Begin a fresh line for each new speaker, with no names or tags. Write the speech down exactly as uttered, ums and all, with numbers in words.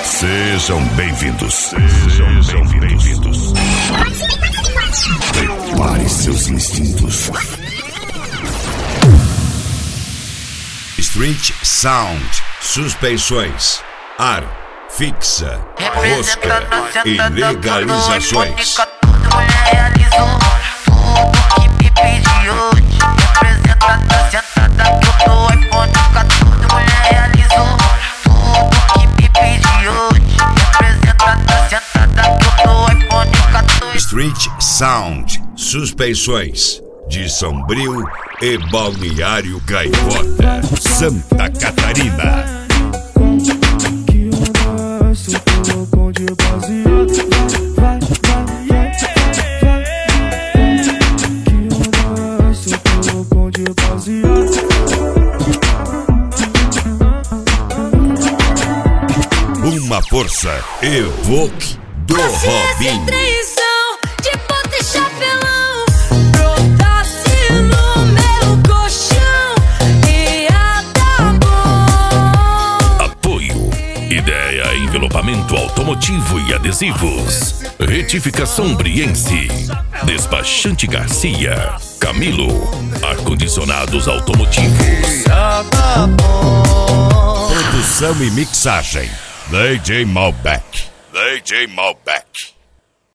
Sejam bem-vindos. Sejam bem-vindos. Prepare seus instintos. Street Sound. Suspeições. Ar. Fixa. Rosca. E legalizações. Street Sound. Suspeições. De Sombrio e Balneário Gaivota, Santa Catarina. Uma força Evoque do Robin. Envelopamento automotivo e adesivos. Retificação Briense. Despachante Garcia. Camilo. Ar-condicionados automotivos. Produção e mixagem D J Malbec. D J Malbec.